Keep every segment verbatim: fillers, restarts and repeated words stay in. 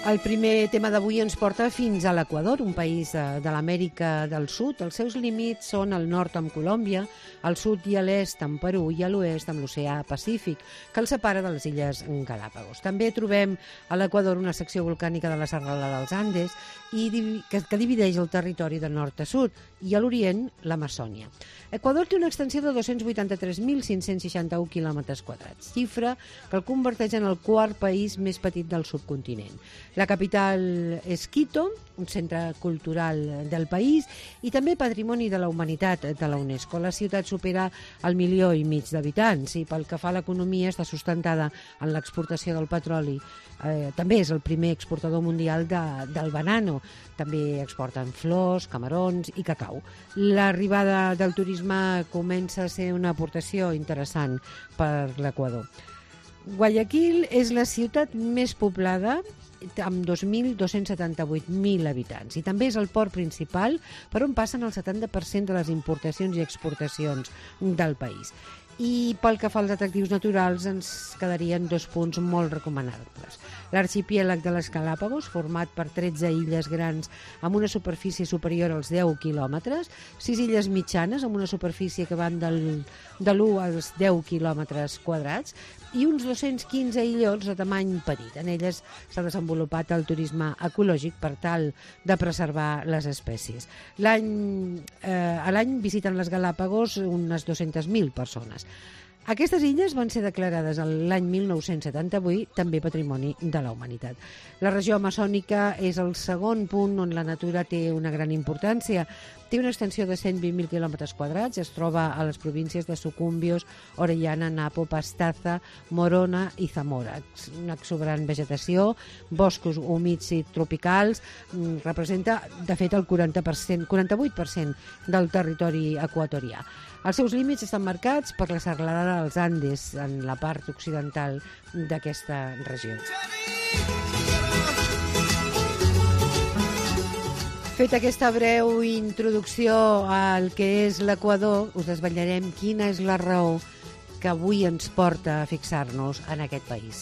El primer tema d'avui ens porta fins a l'Equador, un país de, de l'Amèrica del Sud. Els seus límits són al nord amb Colòmbia, al sud i a l'est amb Perú i a l'oest amb l'oceà Pacífic, que el separa de les illes Galápagos. També trobem a l'Equador una secció volcànica de la serralada dels Andes i que, que divideix el territori de nord a sud, i a l'orient l'Amazònia. Equador té una extensió de dos-cents vuitanta-tres mil cinc-cents seixanta-u quilòmetres quadrats, xifra que el converteix en el quart país més petit del subcontinent. La capital és Quito, un centre cultural del país i també patrimoni de la humanitat de la UNESCO. La ciutat supera el milió i mig d'habitants i pel que fa a l'economia està sustentada en l'exportació del petroli. Eh, també és el primer exportador mundial de, del banano. També exporten flors, camarons i cacau. L'arribada del turisme comença a ser una aportació interessant per l'Equador. Guayaquil és la ciutat més poblada amb dos mil dos-cents setanta-vuit mil habitants i també és el port principal per on passen el setanta per cent de les importacions i exportacions del país. I pel que fa als atractius naturals ens quedarien dos punts molt recomanables. L'arxipièlag de les Galápagos, format per tretze illes grans amb una superfície superior als deu quilòmetres, sis illes mitjanes amb una superfície que van del, de l'u als deu quilòmetres quadrats i uns dos-cents quinze illots de tamany petit. En elles s'ha desenvolupat el turisme ecològic per tal de preservar les espècies. L'any, eh, a l'any visiten les Galápagos unes dues-centes mil persones. Aquestes illes van ser declarades l'any mil nou-cents setanta-vuit també Patrimoni de la Humanitat. La regió amazònica és el segon punt on la natura té una gran importància. Té una extensió de cent vint mil quilòmetres quadrats, es troba a les províncies de Sucumbíos, Orellana, Napo, Pastaza, Morona i Zamora. Una exuberant vegetació, boscos humits i tropicals, representa, de fet, el quaranta per cent, quaranta-vuit per cent del territori equatorià. Els seus límits estan marcats per la serralada dels Andes, en la part occidental d'aquesta regió. Feta aquesta breu introducció al que és l'Equador, us desvetllarem quina és la raó que avui ens porta a fixar-nos en aquest país.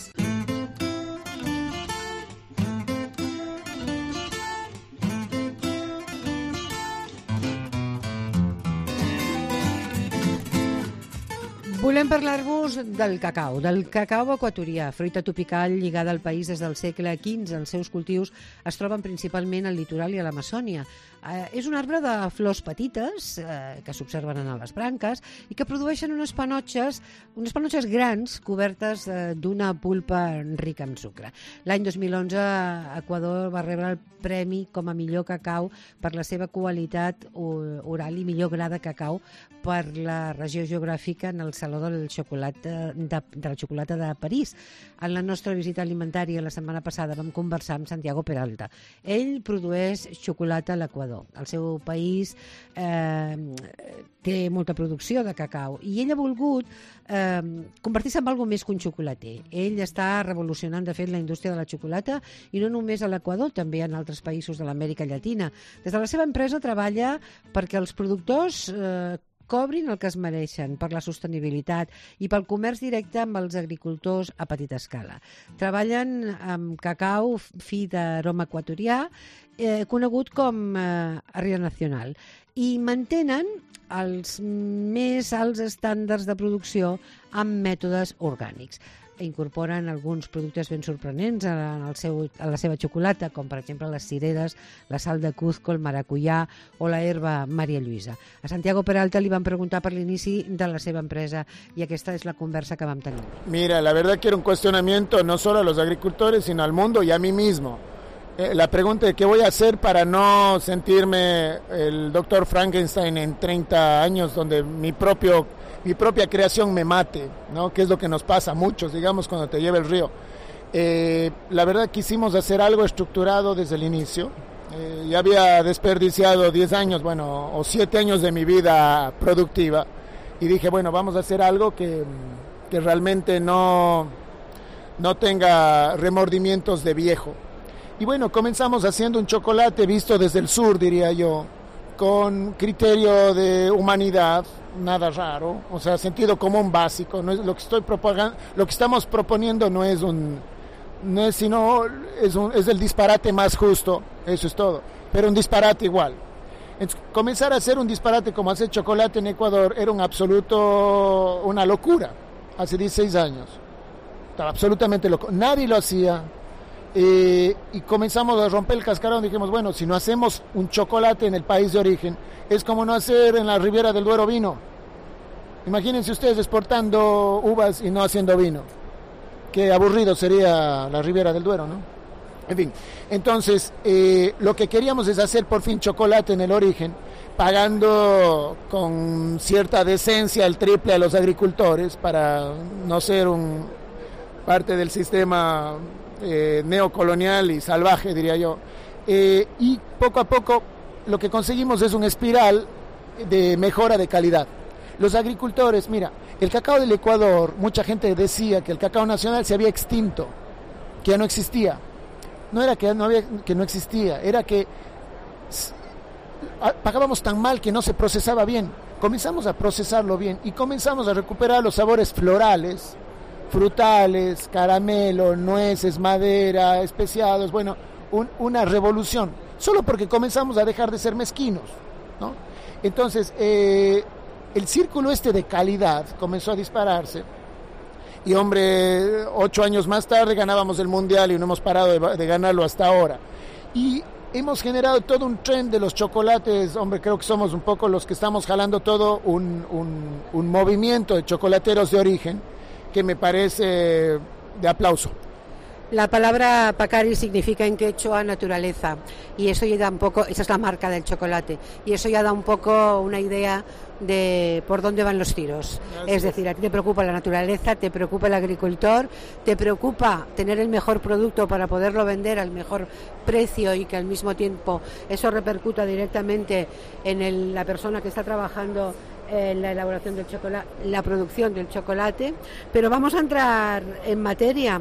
Volem parlar-vos del cacau, del cacau equatorià, fruita tropical lligada al país des del segle quinze. Els seus cultius es troben principalment al litoral i a l'Amazònia. Eh, és un arbre de flors petites eh, que s'observen a les branques i que produeixen unes panotxes, unes panotxes grans cobertes eh, d'una pulpa rica en sucre. L'any dos mil onze Equador va rebre el premi com a millor cacau per la seva qualitat oral i millor gra de cacau per la regió geogràfica en el Saló del xocolata de, de la xocolata de París. En la nostra visita alimentària la setmana passada vam conversar amb Santiago Peralta. Ell produeix xocolata a l'Equador. El seu país eh, té molta producció de cacau i ell ha volgut eh, convertir-se en alguna més que un xocolater. Ell està revolucionant, de fet, la indústria de la xocolata i no només a l'Equador, també en altres països de l'Amèrica Llatina. Des de la seva empresa treballa perquè els productors eh, cobrin el que es mereixen per la sostenibilitat i pel comerç directe amb els agricultors a petita escala. Treballen amb cacau fi d'aroma equatorià, eh, conegut com eh, Ria Nacional, i mantenen els més alts estàndards de producció amb mètodes orgànics. Incorporen alguns productes ben sorprenents en el seu, a la seva xocolata, com per exemple les cireres, la sal de Cuzco, el maracuyà o la herba Maria Lluïsa. A Santiago Peralta li van preguntar per l'inici de la seva empresa i aquesta és la conversa que vam tenir. Mira, la verdad que era un cuestionamiento no solo a los agricultores, sino al mundo y a mí mismo. Eh, la pregunta de qué voy a hacer para no sentirme el doctor Frankenstein en treinta años, donde mi propio mi propia creación me mate, ¿no? Que es lo que nos pasa a muchos, digamos, cuando te lleva el río. Eh, la verdad quisimos hacer algo estructurado desde el inicio. Eh, ya había desperdiciado diez años, bueno, o siete años de mi vida productiva, y dije, bueno, vamos a hacer algo que, que realmente no, no tenga remordimientos de viejo. Y bueno, comenzamos haciendo un chocolate visto desde el sur, diría yo, con criterio de humanidad, nada raro, o sea, sentido común básico. No es lo que estoy propagando, lo que estamos proponiendo no es un no es sino, es, un, es el disparate más justo, eso es todo, pero un disparate igual. Entonces, comenzar a hacer un disparate como hacer chocolate en Ecuador era un absoluto, una locura, hace dieciséis años, estaba absolutamente loco, nadie lo hacía, eh, y comenzamos a romper el cascarón, dijimos, bueno, si no hacemos un chocolate en el país de origen, es como no hacer en la Ribera del Duero vino. Imagínense ustedes exportando uvas y no haciendo vino. Qué aburrido sería la Ribera del Duero, ¿no? En fin, entonces eh, lo que queríamos es hacer por fin chocolate en el origen, pagando con cierta decencia el triple a los agricultores para no ser un parte del sistema eh, neocolonial y salvaje, diría yo. Eh, y poco a poco lo que conseguimos es una espiral de mejora de calidad. Los agricultores, mira, el cacao del Ecuador, mucha gente decía que el cacao nacional se había extinto, que ya no existía. No era que no, había, que no existía, era que pagábamos tan mal que no se procesaba bien. Comenzamos a procesarlo bien y comenzamos a recuperar los sabores florales, frutales, caramelo, nueces, madera, especiados, bueno, un, una revolución, solo porque comenzamos a dejar de ser mezquinos, ¿no? Entonces, eh, el círculo este de calidad comenzó a dispararse y, hombre, ocho años más tarde ganábamos el mundial y no hemos parado de, de ganarlo hasta ahora. Y hemos generado todo un trend de los chocolates, hombre, creo que somos un poco los que estamos jalando todo un, un, un movimiento de chocolateros de origen que me parece de aplauso. La palabra pacari significa en quechua naturaleza y eso ya da un poco, esa es la marca del chocolate y eso ya da un poco una idea de por dónde van los tiros. Es decir, a ti te preocupa la naturaleza, te preocupa el agricultor, te preocupa tener el mejor producto para poderlo vender al mejor precio y que al mismo tiempo eso repercuta directamente en el, la persona que está trabajando en la elaboración del chocolate, la producción del chocolate. Pero vamos a entrar en materia.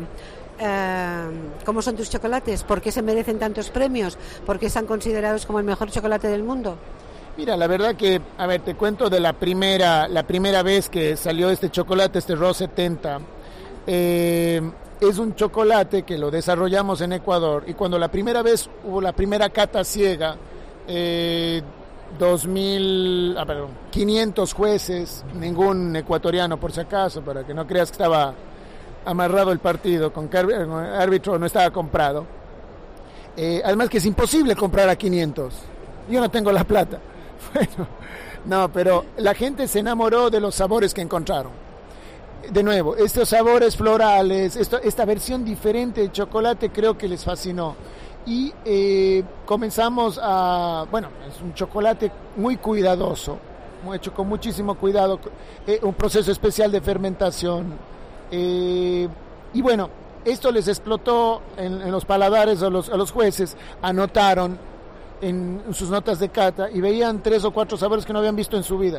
Uh, ¿Cómo son tus chocolates? ¿Por qué se merecen tantos premios? ¿Por qué están considerados como el mejor chocolate del mundo? Mira, la verdad que, a ver, te cuento de la primera la primera vez que salió este chocolate, este R O setenta. Eh, es un chocolate que lo desarrollamos en Ecuador y cuando la primera vez hubo la primera cata ciega, eh, dos mil, ah, perdón, quinientos jueces, ningún ecuatoriano por si acaso, para que no creas que estaba amarrado el partido, con que el árbitro no estaba comprado. Eh, además que es imposible comprar a quinientos. Yo no tengo la plata. Bueno, no, pero la gente se enamoró de los sabores que encontraron. De nuevo, estos sabores florales, esto, esta versión diferente de chocolate creo que les fascinó. Y eh, comenzamos a... Bueno, es un chocolate muy cuidadoso, hecho con muchísimo cuidado, eh, un proceso especial de fermentación. Eh, y bueno, esto les explotó en, en los paladares a los, a los jueces, anotaron en, en sus notas de cata y veían tres o cuatro sabores que no habían visto en su vida.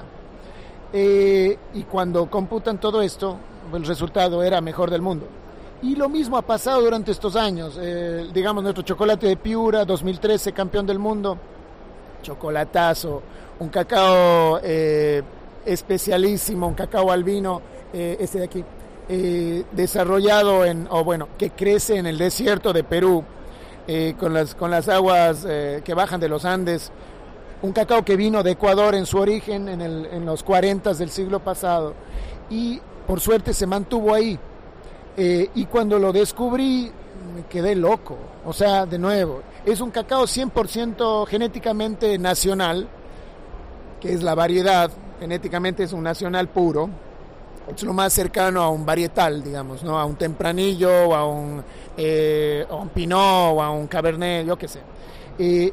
Eh, y cuando computan todo esto, el resultado era mejor del mundo. Y lo mismo ha pasado durante estos años. Eh, digamos, nuestro chocolate de Piura, dos mil trece, campeón del mundo, chocolatazo, un cacao eh, especialísimo, un cacao albino, eh, este de aquí. Eh, desarrollado en, o bueno, que crece en el desierto de Perú, eh, con las con las aguas eh, que bajan de los Andes, un cacao que vino de Ecuador en su origen en, el, en los cuarenta del siglo pasado y por suerte se mantuvo ahí, eh, y cuando lo descubrí me quedé loco. O sea, de nuevo, es un cacao cien por ciento genéticamente nacional, que es la variedad, genéticamente es un nacional puro. Es lo más cercano a un varietal, digamos, ¿no? A un tempranillo, o a un, eh, a un pinot, o a un cabernet, yo qué sé. Eh,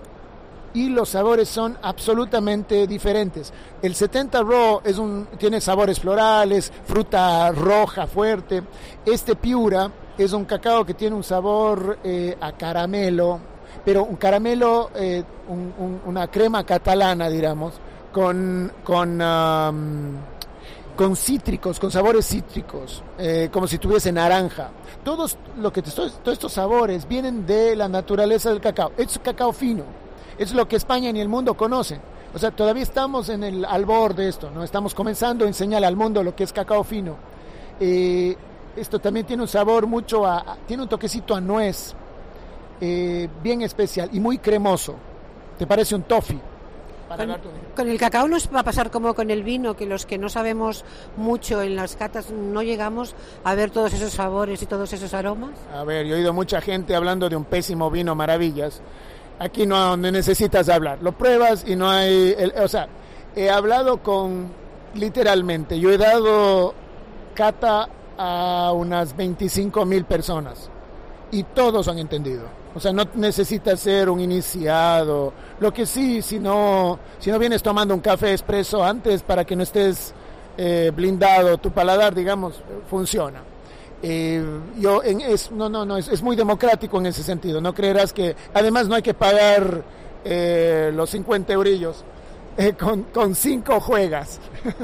y los sabores son absolutamente diferentes. El setenta Raw es un, tiene sabores florales, fruta roja fuerte. Este Piura es un cacao que tiene un sabor eh, a caramelo, pero un caramelo, eh, un, un, una crema catalana, digamos, con... con um, con cítricos, con sabores cítricos, eh, como si tuviese naranja. Todos, lo que te estoy, todos estos sabores vienen de la naturaleza del cacao. Es cacao fino, es lo que España ni el mundo conocen. O sea, todavía estamos en el albor de esto, ¿no? Estamos comenzando a enseñar al mundo lo que es cacao fino. Eh, esto también tiene un sabor mucho a, a tiene un toquecito a nuez, eh, bien especial y muy cremoso. ¿Te parece un toffee? Con, con el cacao nos va a pasar como con el vino, que los que no sabemos mucho en las catas no llegamos a ver todos esos sabores y todos esos aromas. A ver, yo he oído mucha gente hablando de un pésimo vino Maravillas. Aquí no, no necesitas hablar, lo pruebas y no hay... El, o sea, he hablado con, literalmente, yo he dado cata a unas veinticinco mil personas y todos han entendido. O sea, no necesitas ser un iniciado. Lo que sí, si no, si no vienes tomando un café expreso antes para que no estés eh, blindado, tu paladar, digamos, funciona. Eh, yo en, es, no, no, no, es, es muy democrático en ese sentido. No creerás que, además, no hay que pagar eh, los cincuenta eurillos. Eh, con, con cinco juegas.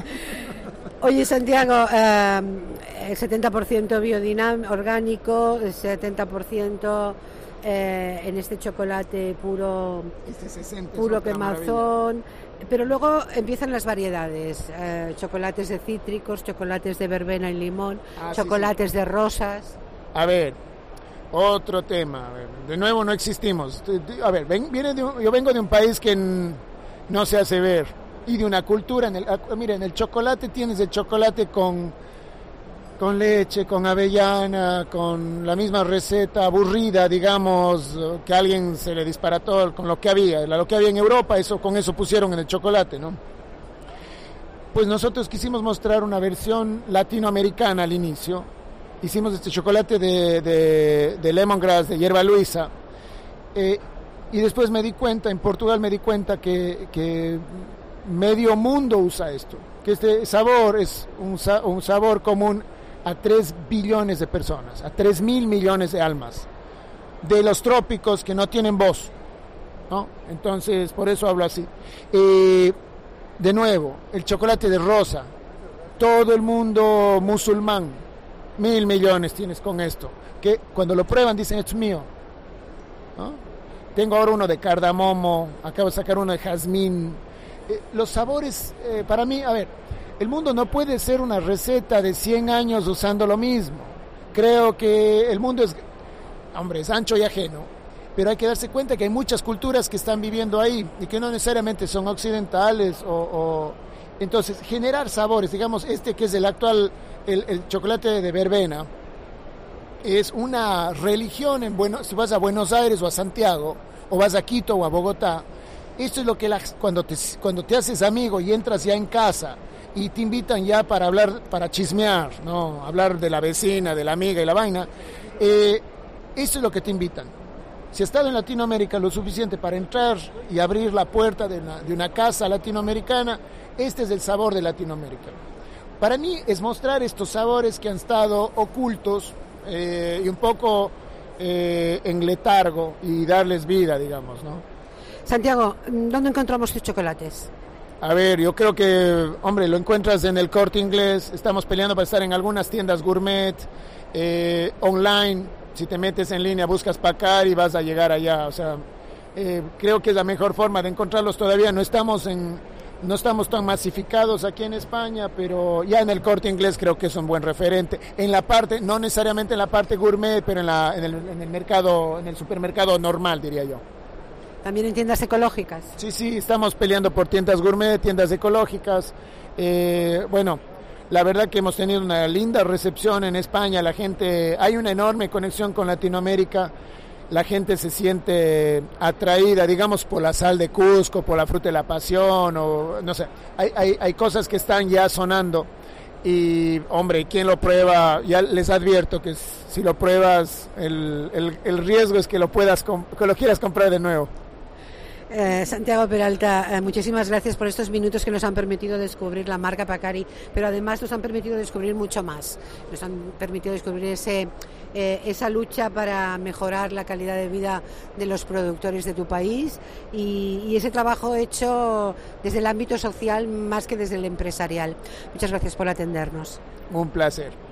Oye, Santiago, eh, el setenta por ciento biodinámico, orgánico, el setenta por ciento eh, en este chocolate puro, este sesenta puro quemazón, pero luego empiezan las variedades, eh, chocolates de cítricos, chocolates de verbena y limón, ah, chocolates sí, sí. de rosas. A ver, otro tema, a ver, de nuevo no existimos. A ver, ven, viene de un, yo vengo de un país que en, no se hace ver, y de una cultura, en el, miren, el chocolate, tienes el chocolate con, con leche, con avellana, con la misma receta aburrida, digamos, que a alguien se le disparató con lo que había, lo que había en Europa, eso con eso pusieron en el chocolate, ¿no? Pues nosotros quisimos mostrar una versión latinoamericana al inicio, hicimos este chocolate de, de, de lemongrass, de hierba luisa, eh, y después me di cuenta, en Portugal me di cuenta que, que medio mundo usa esto, que este sabor es un, un sabor común a tres billones de personas, a tres mil millones de almas, de los trópicos que no tienen voz, ¿no? Entonces, por eso hablo así. Eh, de nuevo, el chocolate de rosa, todo el mundo musulmán, mil millones tienes con esto, que cuando lo prueban dicen, es mío, ¿no? Tengo ahora uno de cardamomo, acabo de sacar uno de jazmín. Eh, los sabores, eh, para mí, a ver, el mundo no puede ser una receta de cien años usando lo mismo. Creo que el mundo es, hombre, es ancho y ajeno, pero hay que darse cuenta que hay muchas culturas que están viviendo ahí y que no necesariamente son occidentales o... o entonces, generar sabores, digamos, este que es el actual, el, el chocolate de verbena, es una religión en Buenos, si vas a Buenos Aires o a Santiago, o vas a Quito o a Bogotá, esto es lo que la, cuando, te, cuando te haces amigo y entras ya en casa y te invitan ya para hablar, para chismear, ¿no? Hablar de la vecina, de la amiga y la vaina, eh, eso es lo que te invitan. Si has estado en Latinoamérica lo suficiente para entrar y abrir la puerta de una, de una casa latinoamericana, este es el sabor de Latinoamérica. Para mí es mostrar estos sabores que han estado ocultos, Eh, y un poco eh, en letargo y darles vida, digamos, ¿no? Santiago, ¿dónde encontramos tus chocolates? A ver, yo creo que, hombre, lo encuentras en el Corte Inglés, estamos peleando para estar en algunas tiendas gourmet, eh, online, si te metes en línea buscas Pacar y vas a llegar allá, o sea, eh, creo que es la mejor forma de encontrarlos todavía, no estamos en... No estamos tan masificados aquí en España, pero ya en el Corte Inglés creo que es un buen referente. En la parte, no necesariamente en la parte gourmet, pero en, la, en, el, en el mercado, en el supermercado normal, diría yo. ¿También en tiendas ecológicas? Sí, sí, estamos peleando por tiendas gourmet, tiendas ecológicas. Eh, bueno, la verdad que hemos tenido una linda recepción en España. La gente, hay una enorme conexión con Latinoamérica. La gente se siente atraída, digamos, por la sal de Cusco, por la fruta de la pasión, o no sé, hay, hay, hay cosas que están ya sonando y, hombre, quien lo prueba, ya les advierto que si lo pruebas, el, el, el riesgo es que lo puedas, que lo quieras comprar de nuevo. Eh, Santiago Peralta, eh, muchísimas gracias por estos minutos que nos han permitido descubrir la marca Pacari, pero además nos han permitido descubrir mucho más. Nos han permitido descubrir ese, eh, esa lucha para mejorar la calidad de vida de los productores de tu país y, y ese trabajo hecho desde el ámbito social más que desde el empresarial. Muchas gracias por atendernos. Un placer.